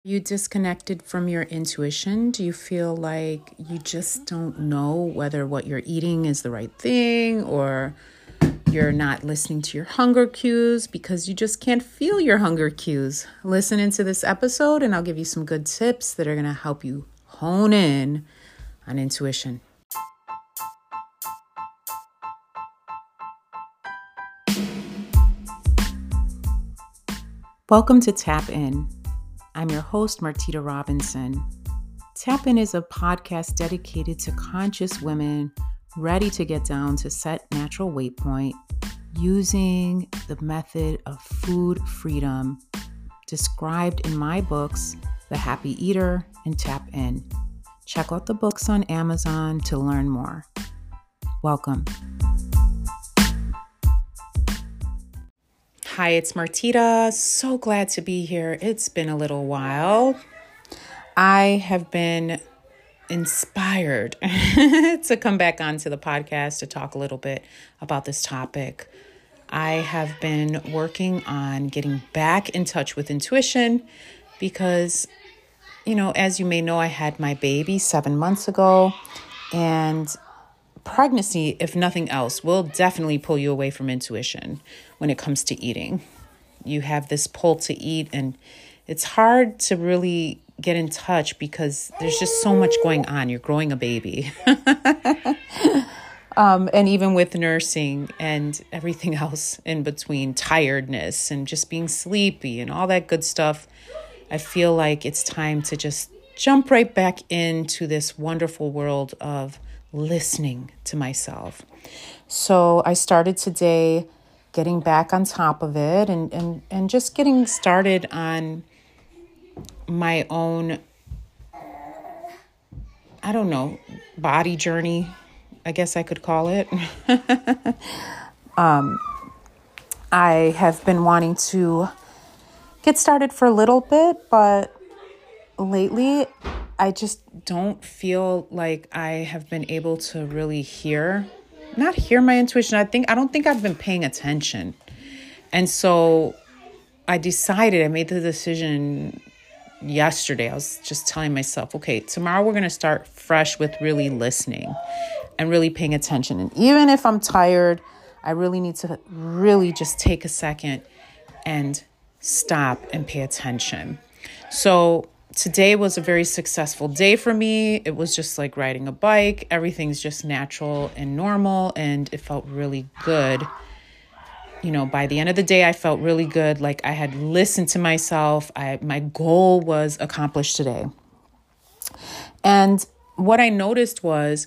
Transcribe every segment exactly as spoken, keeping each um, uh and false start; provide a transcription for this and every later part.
You disconnected from your intuition? Do you feel like you just don't know whether what you're eating is the right thing, or you're not listening to your hunger cues because you just can't feel your hunger cues? Listen into this episode and I'll give you some good tips that are going to help you hone in on intuition. Welcome to Tap In. I'm your host, Martita Robinson. Tap In is a podcast dedicated to conscious women ready to get down to set natural weight point using the method of food freedom described in my books, The Happy Eater and Tap In. Check out the books on Amazon to learn more. Welcome. Hi, it's Martita. So glad to be here. It's been a little while. I have been inspired to come back onto the podcast to talk a little bit about this topic. I have been working on getting back in touch with intuition because, you know, as you may know, I had my baby seven months ago, and pregnancy, if nothing else, will definitely pull you away from intuition when it comes to eating. You have this pull to eat, and it's hard to really get in touch because there's just so much going on. You're growing a baby. um, and even with nursing and everything else in between, tiredness and just being sleepy and all that good stuff, I feel like it's time to just jump right back into this wonderful world of listening to myself. So I started today getting back on top of it and, and, and just getting started on my own, I don't know, body journey, I guess I could call it. um, I have been wanting to get started for a little bit, but lately I just don't feel like I have been able to really hear, not hear my intuition. I think, I don't think I've been paying attention. And so I decided, I made the decision yesterday. I was just telling myself, okay, tomorrow we're going to start fresh with really listening and really paying attention. And even if I'm tired, I really need to really just take a second and stop and pay attention. So today was a very successful day for me. It was just like riding a bike. Everything's just natural and normal, and it felt really good. You know, by the end of the day, I felt really good. Like I had listened to myself. I, my goal was accomplished today. And what I noticed was,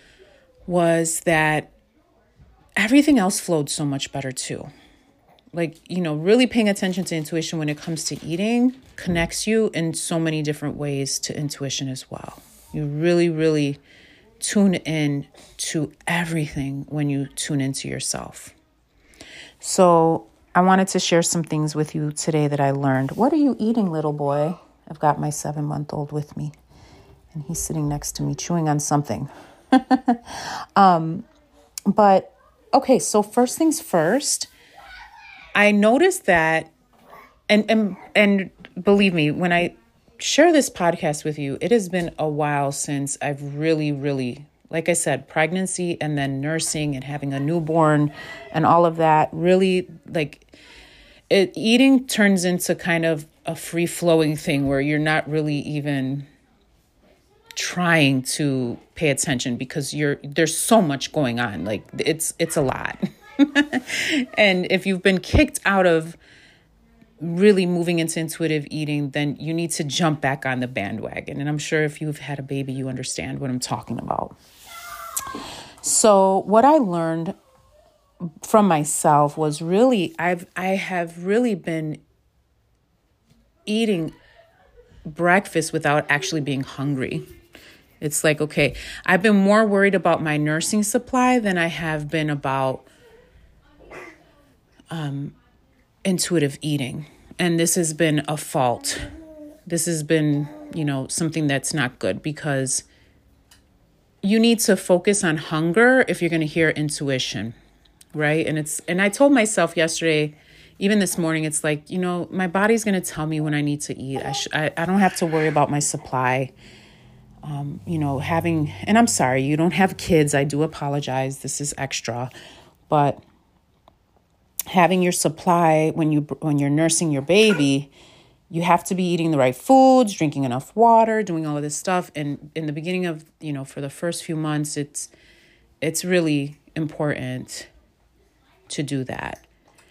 was that everything else flowed so much better too. Like, you know, really paying attention to intuition when it comes to eating connects you in so many different ways to intuition as well. You really, really tune in to everything when you tune into yourself. So I wanted to share some things with you today that I learned. What are you eating, little boy? I've got my seven-month-old with me, and he's sitting next to me chewing on something. um, but, okay, so first things first, I noticed that, and, and and believe me, when I share this podcast with you, it has been a while since I've really, really, like I said, pregnancy and then nursing and having a newborn and all of that, really, like, it, eating turns into kind of a free-flowing thing where you're not really even trying to pay attention because you're there's so much going on. Like, it's it's a lot. And if you've been kicked out of really moving into intuitive eating, then you need to jump back on the bandwagon. And I'm sure if you've had a baby, you understand what I'm talking about. So what I learned from myself was really, I've, I have really been eating breakfast without actually being hungry. It's like, okay, I've been more worried about my nursing supply than I have been about Um, intuitive eating. And this has been a fault. This has been, you know, something that's not good because you need to focus on hunger if you're going to hear intuition, right? And it's, and I told myself yesterday, even this morning, it's like, you know, my body's going to tell me when I need to eat. I, sh- I I don't have to worry about my supply. Um, you know, having, and I'm sorry, you don't have kids. I do apologize. This is extra, but having your supply when you, when you're nursing your baby, you have to be eating the right foods, drinking enough water, doing all of this stuff. And in the beginning of, you know, for the first few months, it's, it's really important to do that.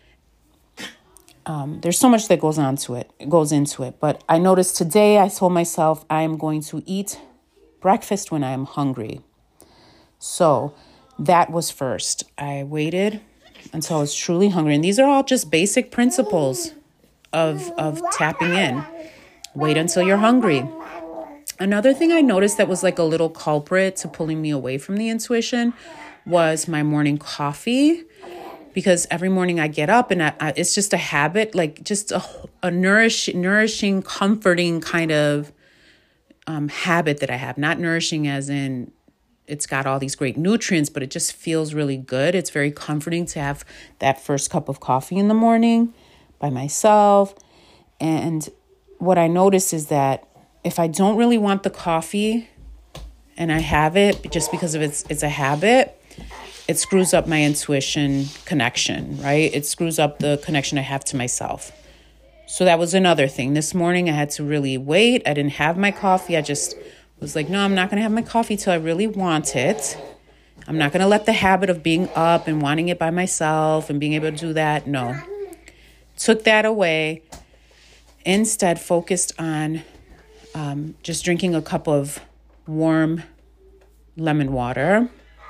Um, there's so much that goes on to it, goes into it. But I noticed today, I told myself I am going to eat breakfast when I am hungry. So that was first. I waited until I was truly hungry. And these are all just basic principles of, of tapping in. Wait until you're hungry. Another thing I noticed that was like a little culprit to pulling me away from the intuition was my morning coffee. Because every morning I get up and I, I, it's just a habit, like just a, a nourish, nourishing, comforting kind of um, habit that I have. Not nourishing as in it's got all these great nutrients, but it just feels really good. It's very comforting to have that first cup of coffee in the morning by myself. And what I notice is that if I don't really want the coffee and I have it just because of it's, it's a habit, it screws up my intuition connection, right? It screws up the connection I have to myself. So that was another thing. This morning I had to really wait. I didn't have my coffee. I just was like, no, I'm not going to have my coffee till I really want it. I'm not going to let the habit of being up and wanting it by myself and being able to do that. No. Took that away. Instead, focused on um, just drinking a cup of warm lemon water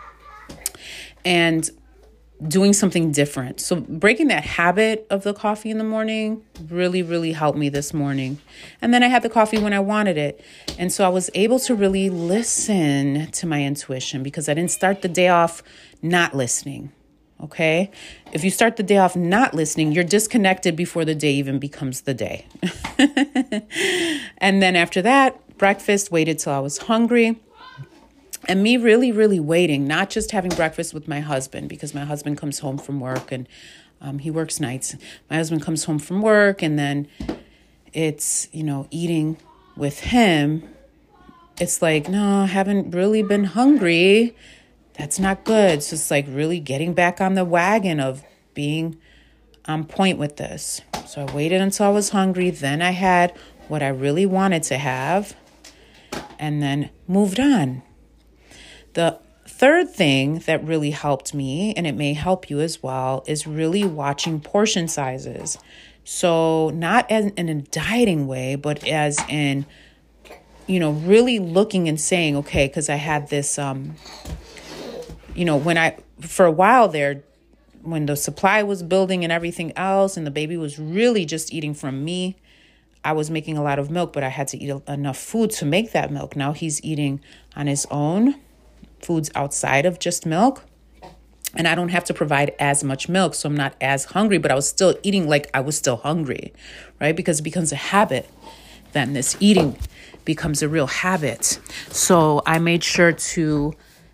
and doing something different. So breaking that habit of the coffee in the morning really, really helped me this morning. And then I had the coffee when I wanted it. And so I was able to really listen to my intuition because I didn't start the day off not listening. Okay? If you start the day off not listening, you're disconnected before the day even becomes the day. And then after that, breakfast, waited till I was hungry. And me really, really waiting, not just having breakfast with my husband, because my husband comes home from work and um, he works nights. My husband comes home from work and then it's, you know, eating with him. It's like, no, I haven't really been hungry. That's not good. So it's like really getting back on the wagon of being on point with this. So I waited until I was hungry. Then I had what I really wanted to have and then moved on. The third thing that really helped me, and it may help you as well, is really watching portion sizes. So not as in a dieting way, but as in, you know, really looking and saying, okay, because I had this, um, you know, when I, for a while there, when the supply was building and everything else, and the baby was really just eating from me, I was making a lot of milk, but I had to eat enough food to make that milk. Now he's eating on his own. Foods outside of just milk. And I don't have to provide as much milk, so I'm not as hungry, but I was still eating like I was still hungry, right? Because it becomes a habit. Then this eating becomes a real habit. So I made sure to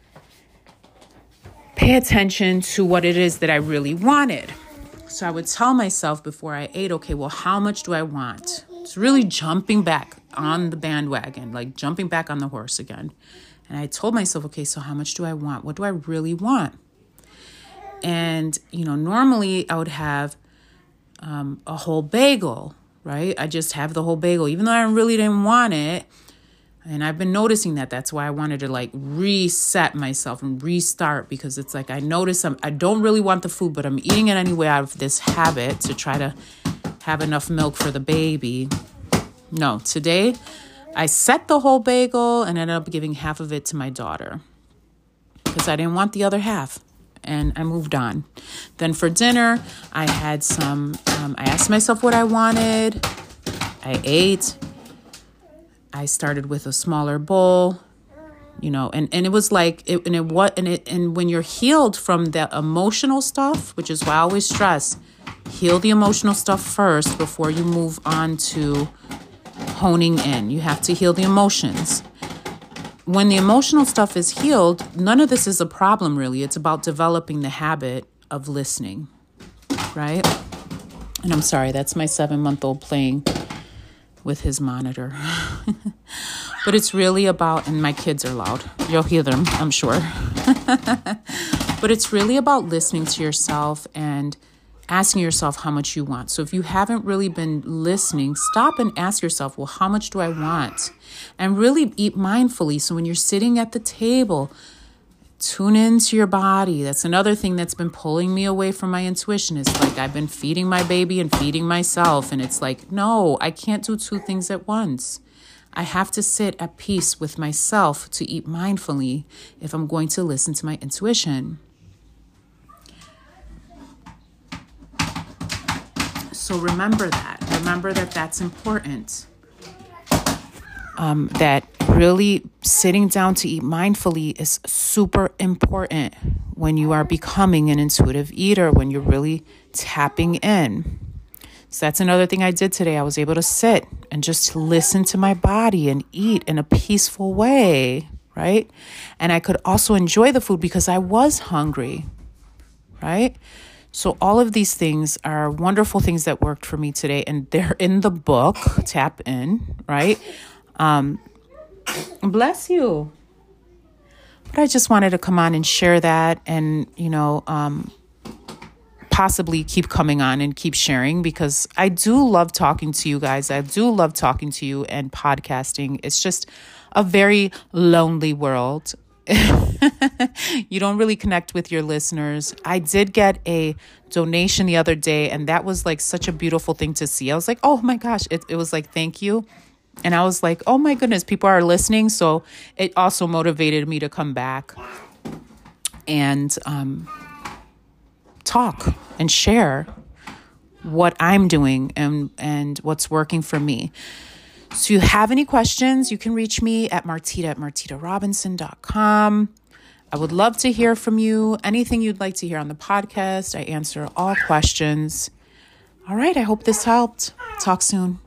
pay attention to what it is that I really wanted. So I would tell myself before I ate, okay, well, how much do I want? It's really jumping back on the bandwagon, like jumping back on the horse again. And I told myself, okay, so how much do I want? What do I really want? And, you know, normally I would have um, a whole bagel, right? I just have the whole bagel, even though I really didn't want it. And I've been noticing that. That's why I wanted to like reset myself and restart, because it's like I notice I'm, I don't really want the food, but I'm eating it anyway out of this habit to try to have enough milk for the baby. No, today I set the whole bagel and ended up giving half of it to my daughter because I didn't want the other half, and I moved on. Then for dinner, I had some, um, I asked myself what I wanted. I ate. I started with a smaller bowl, you know, and, and it was like, it, and it what, and it, and when you're healed from the emotional stuff, which is why I always stress, heal the emotional stuff first before you move on to honing in. You have to heal the emotions. When the emotional stuff is healed, none of this is a problem, really. It's about developing the habit of listening, right? And I'm sorry, that's my seven-month-old playing with his monitor. But it's really about, and my kids are loud. You'll hear them, I'm sure. But it's really about listening to yourself and asking yourself how much you want. So if you haven't really been listening, stop and ask yourself, well, how much do I want? And really eat mindfully. So when you're sitting at the table, tune into your body. That's another thing that's been pulling me away from my intuition. It's like I've been feeding my baby and feeding myself. And it's like, no, I can't do two things at once. I have to sit at peace with myself to eat mindfully if I'm going to listen to my intuition. So remember that. Remember that that's important. Um, that really sitting down to eat mindfully is super important when you are becoming an intuitive eater, when you're really tapping in. So that's another thing I did today. I was able to sit and just listen to my body and eat in a peaceful way, right? And I could also enjoy the food because I was hungry, right? So all of these things are wonderful things that worked for me today, and they're in the book, Tap In, right? Um, bless you. But I just wanted to come on and share that and, you know, um, possibly keep coming on and keep sharing, because I do love talking to you guys. I do love talking to you and podcasting. It's just a very lonely world. You don't really connect with your listeners. I did get a donation the other day, and that was like such a beautiful thing to see. I was like, oh my gosh, it, it was like, thank you. And I was like, oh my goodness, people are listening. So it also motivated me to come back and um, talk and share what I'm doing and, and what's working for me. So if you have any questions, you can reach me at martita at martita robinson dot com. I would love to hear from you. Anything you'd like to hear on the podcast, I answer all questions. All right, I hope this helped. Talk soon.